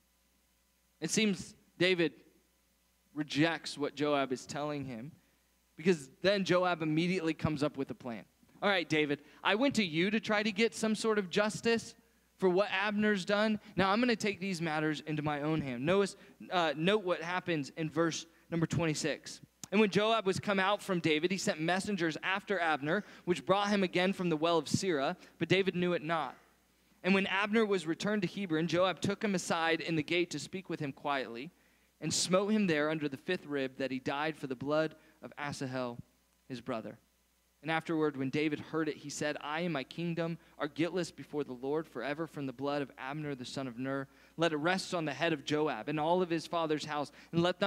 It seems David rejects what Joab is telling him, because then Joab immediately comes up with a plan. All right, David, I went to you to try to get some sort of justice for what Abner's done. Now I'm going to take these matters into my own hand. Note what happens in verse number 26. And when Joab was come out from David, he sent messengers after Abner, which brought him again from the well of Sirah, but David knew it not. And when Abner was returned to Hebron, Joab took him aside in the gate to speak with him quietly, and smote him there under the fifth rib, that he died for the blood of Asahel, his brother. And afterward, when David heard it, he said, I and my kingdom are guiltless before the Lord forever from the blood of Abner the son of Ner. Let it rest on the head of Joab and all of his father's house, and let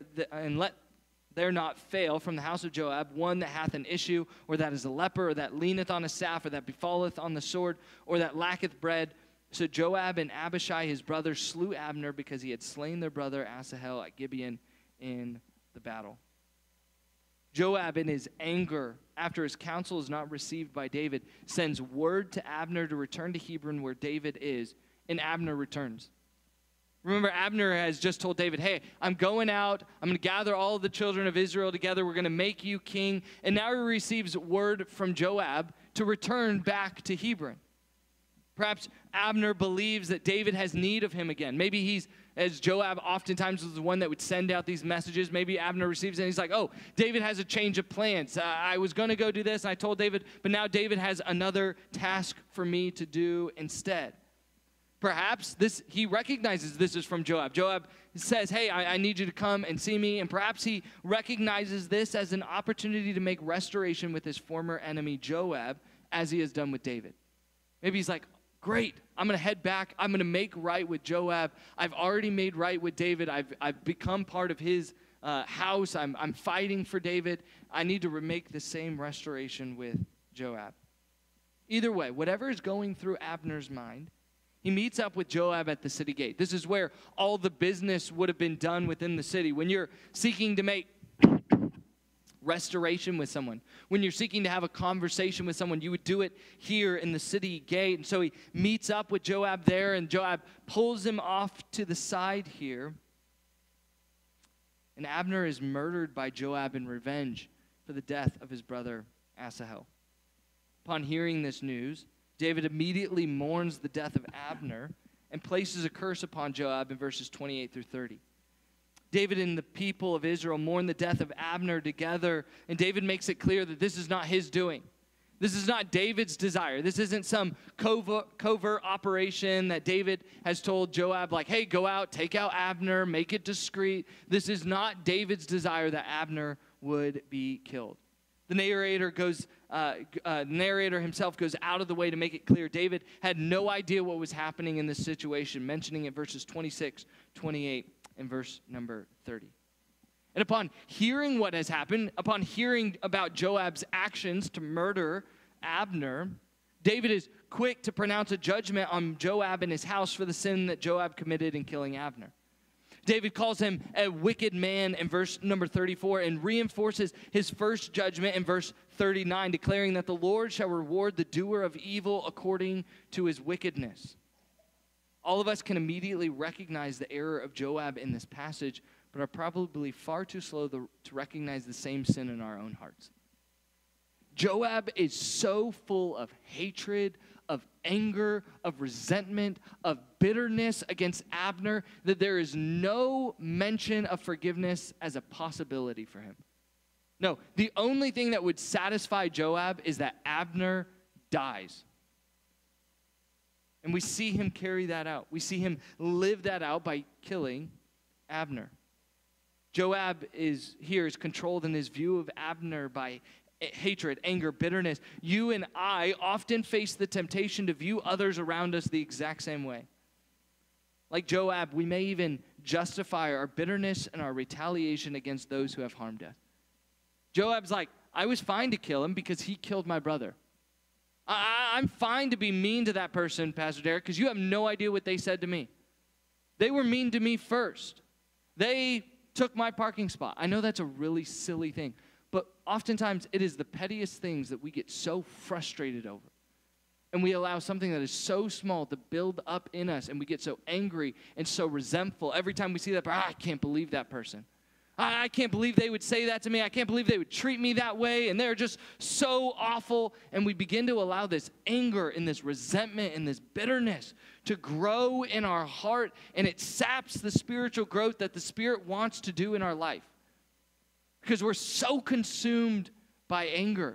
there not fail from the house of Joab one that hath an issue, or that is a leper, or that leaneth on a staff, or that befalleth on the sword, or that lacketh bread. So Joab and Abishai his brother slew Abner, because he had slain their brother Asahel at Gibeon in the battle. Joab, in his anger, after his counsel is not received by David, sends word to Abner to return to Hebron where David is, and Abner returns. Remember, Abner has just told David, hey, I'm going out. I'm going to gather all of the children of Israel together. We're going to make you king. And now he receives word from Joab to return back to Hebron. Perhaps Abner believes that David has need of him again. Maybe he's, as Joab oftentimes was the one that would send out these messages, maybe Abner receives it and he's like, oh, David has a change of plans. I was going to go do this, and I told David, but now David has another task for me to do instead. Perhaps he recognizes this is from Joab. Joab says, hey, I need you to come and see me. And perhaps he recognizes this as an opportunity to make restoration with his former enemy Joab, as he has done with David. Maybe he's like, great, I'm going to head back. I'm going to make right with Joab. I've already made right with David. I've become part of his house. I'm fighting for David. I need to make the same restoration with Joab. Either way, whatever is going through Abner's mind, he meets up with Joab at the city gate. This is where all the business would have been done within the city. When you're seeking to make restoration with someone, when you're seeking to have a conversation with someone, you would do it here in the city gate. And so he meets up with Joab there, and Joab pulls him off to the side here. And Abner is murdered by Joab in revenge for the death of his brother Asahel. Upon hearing this news, David immediately mourns the death of Abner and places a curse upon Joab in verses 28 through 30. David and the people of Israel mourn the death of Abner together, and David makes it clear that this is not his doing. This is not David's desire. This isn't some covert operation that David has told Joab, like, hey, go out, take out Abner, make it discreet. This is not David's desire that Abner would be killed. The narrator himself goes out of the way to make it clear David had no idea what was happening in this situation, mentioning it verses 26, 28, and verse number 30. And upon hearing what has happened, upon hearing about Joab's actions to murder Abner, David is quick to pronounce a judgment on Joab and his house for the sin that Joab committed in killing Abner. David calls him a wicked man in verse number 34 and reinforces his first judgment in verse 39, declaring that the Lord shall reward the doer of evil according to his wickedness. All of us can immediately recognize the error of Joab in this passage, but are probably far too slow to recognize the same sin in our own hearts. Joab is so full of hatred, of anger, of resentment, of bitterness against Abner that there is no mention of forgiveness as a possibility for him. No, the only thing that would satisfy Joab is that Abner dies. And we see him carry that out. We see him live that out by killing Abner. Joab is controlled in his view of Abner by hatred, anger, bitterness. You and I often face the temptation to view others around us the exact same way. Like Joab, we may even justify our bitterness and our retaliation against those who have harmed us. Joab's like, I was fine to kill him because he killed my brother. I'm fine to be mean to that person, Pastor Derek, because you have no idea what they said to me. They were mean to me first. They took my parking spot. I know that's a really silly thing, but oftentimes it is the pettiest things that we get so frustrated over. And we allow something that is so small to build up in us, and we get so angry and so resentful every time we see that. I can't believe that person. I can't believe they would say that to me. I can't believe they would treat me that way, and they're just so awful. And we begin to allow this anger and this resentment and this bitterness to grow in our heart, and it saps the spiritual growth that the Spirit wants to do in our life because we're so consumed by anger.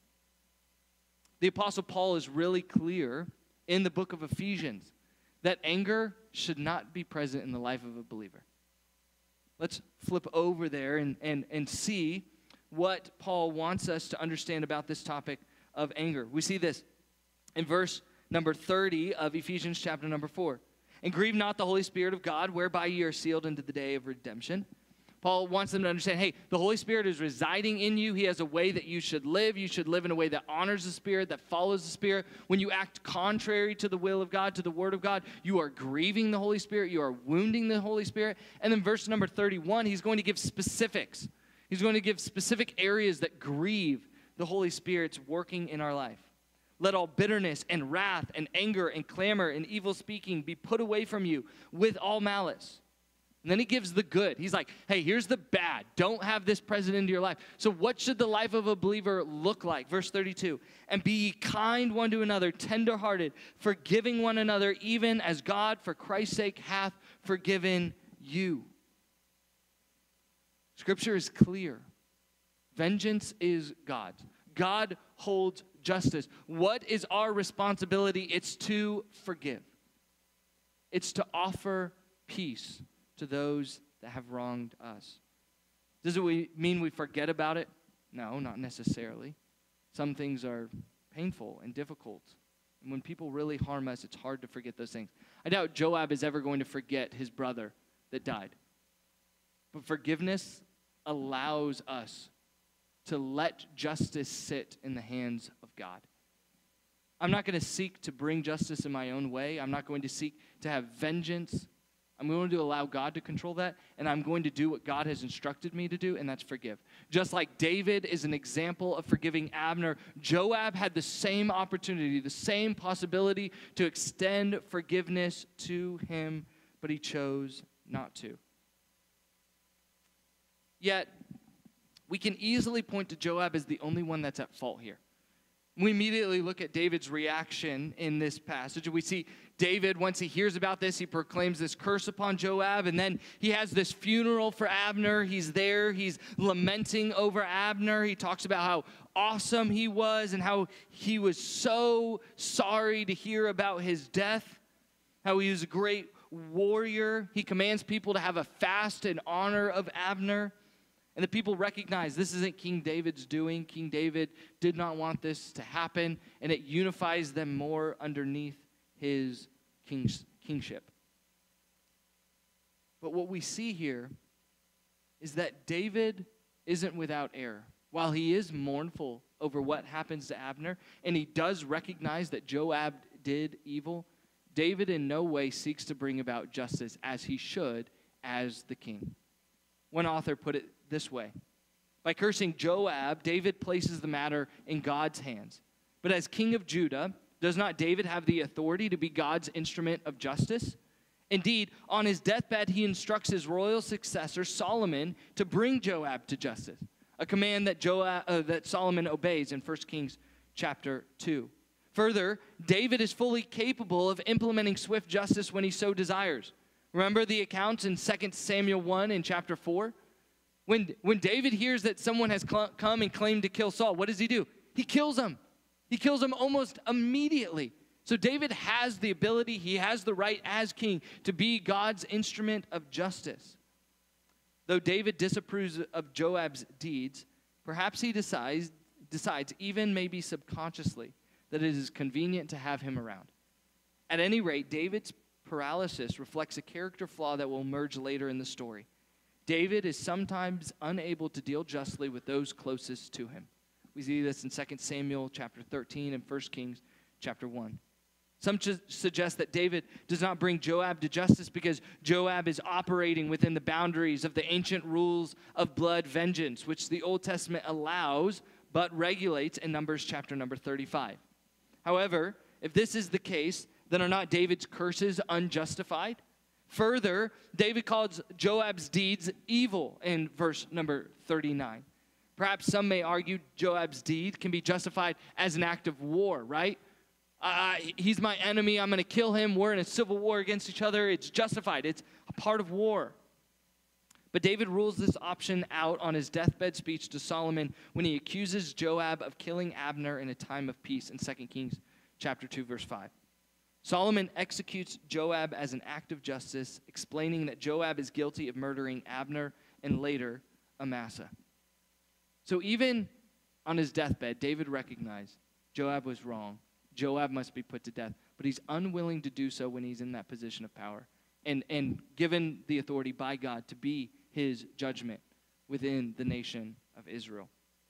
The Apostle Paul is really clear in the book of Ephesians that anger should not be present in the life of a believer. Let's flip over there and see what Paul wants us to understand about this topic of anger. We see this in verse number 30 of Ephesians chapter number 4. And grieve not the Holy Spirit of God, whereby ye are sealed unto the day of redemption. Paul wants them to understand, hey, the Holy Spirit is residing in you. He has a way that you should live. You should live in a way that honors the Spirit, that follows the Spirit. When you act contrary to the will of God, to the Word of God, you are grieving the Holy Spirit. You are wounding the Holy Spirit. And then verse number 31, he's going to give specifics. He's going to give specific areas that grieve the Holy Spirit's working in our life. Let all bitterness and wrath and anger and clamor and evil speaking be put away from you with all malice. And then he gives the good. He's like, hey, here's the bad. Don't have this present into your life. So what should the life of a believer look like? Verse 32, and be ye kind one to another, tenderhearted, forgiving one another, even as God for Christ's sake hath forgiven you. Scripture is clear. Vengeance is God's. God holds justice. What is our responsibility? It's to forgive. It's to offer peace to those that have wronged us. Does it mean we forget about it? No, not necessarily. Some things are painful and difficult. And when people really harm us, it's hard to forget those things. I doubt Joab is ever going to forget his brother that died. But forgiveness allows us to let justice sit in the hands of God. I'm not going to seek to bring justice in my own way. I'm not going to seek to have vengeance. I'm going to allow God to control that, and I'm going to do what God has instructed me to do, and that's forgive. Just like David is an example of forgiving Abner, Joab had the same opportunity, the same possibility to extend forgiveness to him, but he chose not to. Yet, we can easily point to Joab as the only one that's at fault here. We immediately look at David's reaction in this passage. We see David, once he hears about this, he proclaims this curse upon Joab, and then he has this funeral for Abner. He's there. He's lamenting over Abner. He talks about how awesome he was and how he was so sorry to hear about his death, how he was a great warrior. He commands people to have a fast in honor of Abner. And the people recognize this isn't King David's doing. King David did not want this to happen, and it unifies them more underneath his kingship. But what we see here is that David isn't without error. While he is mournful over what happens to Abner, and he does recognize that Joab did evil, David in no way seeks to bring about justice as he should as the king. One author put it this way: by cursing Joab, David places the matter in God's hands. But as king of Judah, does not David have the authority to be God's instrument of justice? Indeed, on his deathbed, he instructs his royal successor, Solomon, to bring Joab to justice, a command that Solomon obeys in 1 Kings chapter 2. Further, David is fully capable of implementing swift justice when he so desires. Remember the accounts in 2 Samuel 1 in chapter 4? When David hears that someone has come and claimed to kill Saul, what does he do? He kills him. He kills him almost immediately. So David has the ability, he has the right as king to be God's instrument of justice. Though David disapproves of Joab's deeds, perhaps he decides, even maybe subconsciously, that it is convenient to have him around. At any rate, David's paralysis reflects a character flaw that will emerge later in the story. David is sometimes unable to deal justly with those closest to him. We see this in 2 Samuel chapter 13 and 1 Kings chapter 1. Some suggest that David does not bring Joab to justice because Joab is operating within the boundaries of the ancient rules of blood vengeance, which the Old Testament allows but regulates in Numbers chapter number 35. However, if this is the case, then are not David's curses unjustified? Further, David calls Joab's deeds evil in verse number 39. Perhaps some may argue Joab's deed can be justified as an act of war, right? He's my enemy. I'm going to kill him. We're in a civil war against each other. It's justified. It's a part of war. But David rules this option out on his deathbed speech to Solomon when he accuses Joab of killing Abner in a time of peace in 2 Kings chapter 2, verse 5. Solomon executes Joab as an act of justice, explaining that Joab is guilty of murdering Abner and later Amasa. So even on his deathbed, David recognized Joab was wrong. Joab must be put to death. But he's unwilling to do so when he's in that position of power and given the authority by God to be his judgment within the nation of Israel.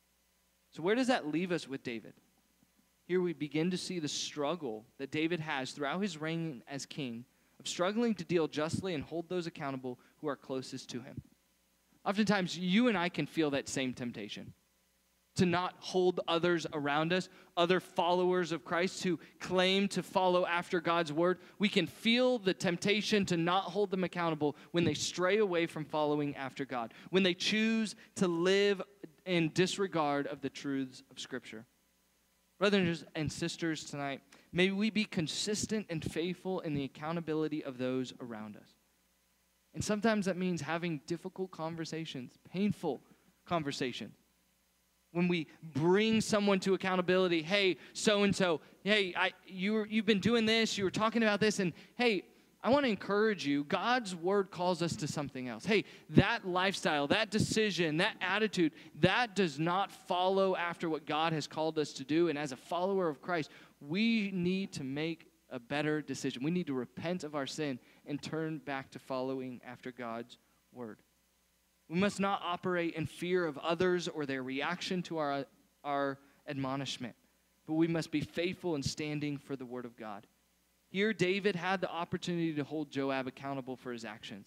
So where does that leave us with David? Here we begin to see the struggle that David has throughout his reign as king of struggling to deal justly and hold those accountable who are closest to him. Oftentimes, you and I can feel that same temptation to not hold others around us, other followers of Christ who claim to follow after God's word. We can feel the temptation to not hold them accountable when they stray away from following after God, when they choose to live in disregard of the truths of Scripture. Brothers and sisters, tonight, may we be consistent and faithful in the accountability of those around us. And sometimes that means having difficult conversations, painful conversations. When we bring someone to accountability, hey, so-and-so, hey, you've been doing this, you were talking about this, and hey, I want to encourage you, God's word calls us to something else. Hey, that lifestyle, that decision, that attitude, that does not follow after what God has called us to do. And as a follower of Christ, we need to make a better decision. We need to repent of our sin and turn back to following after God's word. We must not operate in fear of others or their reaction to our admonishment, but we must be faithful in standing for the word of God. Here, David had the opportunity to hold Joab accountable for his actions.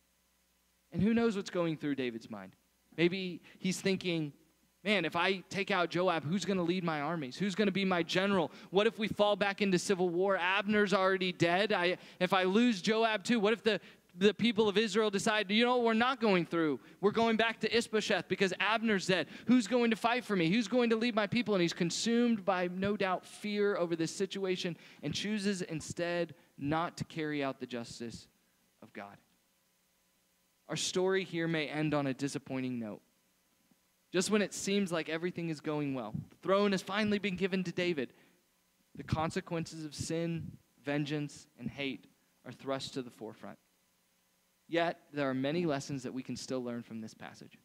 And who knows what's going through David's mind? Maybe he's thinking, man, if I take out Joab, who's going to lead my armies? Who's going to be my general? What if we fall back into civil war? Abner's already dead. If I lose Joab too, what if the people of Israel decide, you know what, we're not going through. We're going back to Ishbosheth because Abner's dead. Who's going to fight for me? Who's going to lead my people? And he's consumed by, no doubt, fear over this situation and chooses instead not to carry out the justice of God. Our story here may end on a disappointing note. Just when it seems like everything is going well, the throne has finally been given to David, the consequences of sin, vengeance, and hate are thrust to the forefront. Yet, there are many lessons that we can still learn from this passage.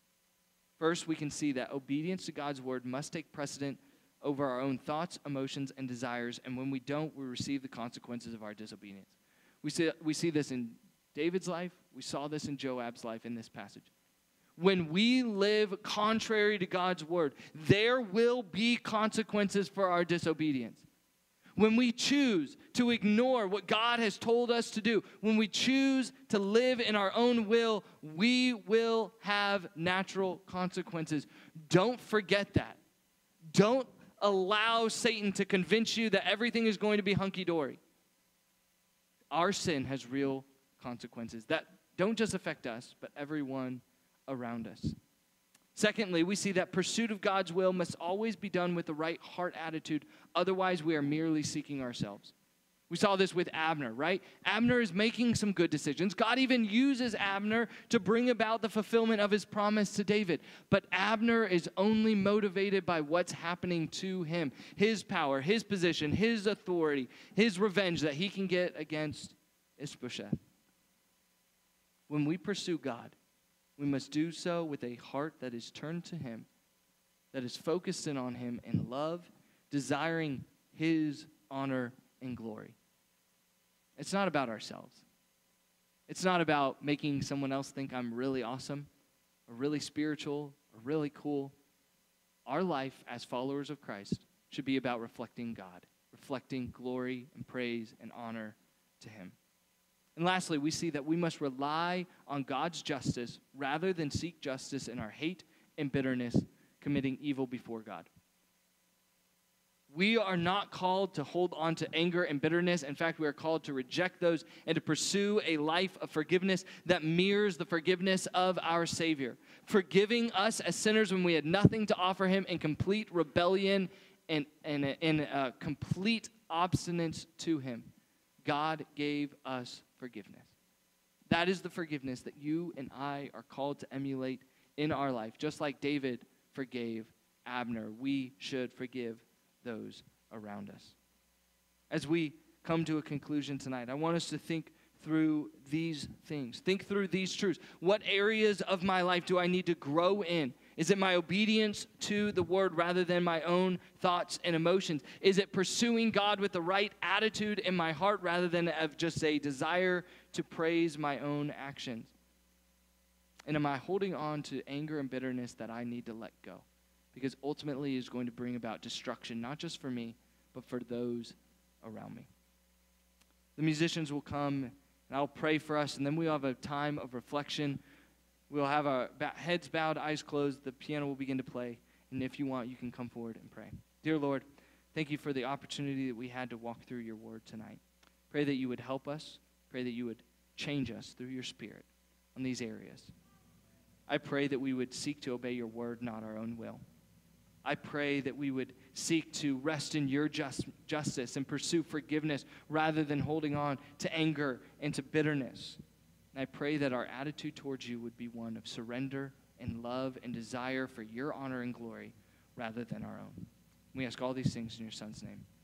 First, we can see that obedience to God's word must take precedent over our own thoughts, emotions, and desires, and when we don't, we receive the consequences of our disobedience. We see this in David's life. We saw this in Joab's life in this passage. When we live contrary to God's word, there will be consequences for our disobedience. When we choose to ignore what God has told us to do, when we choose to live in our own will, we will have natural consequences. Don't forget that. Don't allow Satan to convince you that everything is going to be hunky-dory. Our sin has real consequences that don't just affect us, but everyone around us. Secondly, we see that pursuit of God's will must always be done with the right heart attitude. Otherwise, we are merely seeking ourselves. We saw this with Abner, right? Abner is making some good decisions. God even uses Abner to bring about the fulfillment of his promise to David. But Abner is only motivated by what's happening to him, his power, his position, his authority, his revenge that he can get against Ishbosheth. When we pursue God, we must do so with a heart that is turned to him, that is focused in on him in love, desiring his honor and glory. It's not about ourselves. It's not about making someone else think I'm really awesome or really spiritual or really cool. Our life as followers of Christ should be about reflecting God, reflecting glory and praise and honor to him. And lastly, we see that we must rely on God's justice rather than seek justice in our hate and bitterness, committing evil before God. We are not called to hold on to anger and bitterness. In fact, we are called to reject those and to pursue a life of forgiveness that mirrors the forgiveness of our Savior, forgiving us as sinners when we had nothing to offer him in complete rebellion and in complete obstinance to him. God gave us forgiveness. That is the forgiveness that you and I are called to emulate in our life. Just like David forgave Abner, we should forgive those around us. As we come to a conclusion tonight, I want us to think through these things. Think through these truths. What areas of my life do I need to grow in? Is it my obedience to the word rather than my own thoughts and emotions? Is it pursuing God with the right attitude in my heart rather than of just a desire to praise my own actions? And am I holding on to anger and bitterness that I need to let go? Because ultimately it's going to bring about destruction, not just for me, but for those around me. The musicians will come, and I'll pray for us, and then we'll have a time of reflection. We'll have our heads bowed, eyes closed. The piano will begin to play, and if you want, you can come forward and pray. Dear Lord, thank you for the opportunity that we had to walk through your word tonight. Pray that you would help us. Pray that you would change us through your Spirit on these areas. I pray that we would seek to obey your word, not our own will. I pray that we would seek to rest in your justice and pursue forgiveness rather than holding on to anger and to bitterness. And I pray that our attitude towards you would be one of surrender and love and desire for your honor and glory rather than our own. We ask all these things in your Son's name.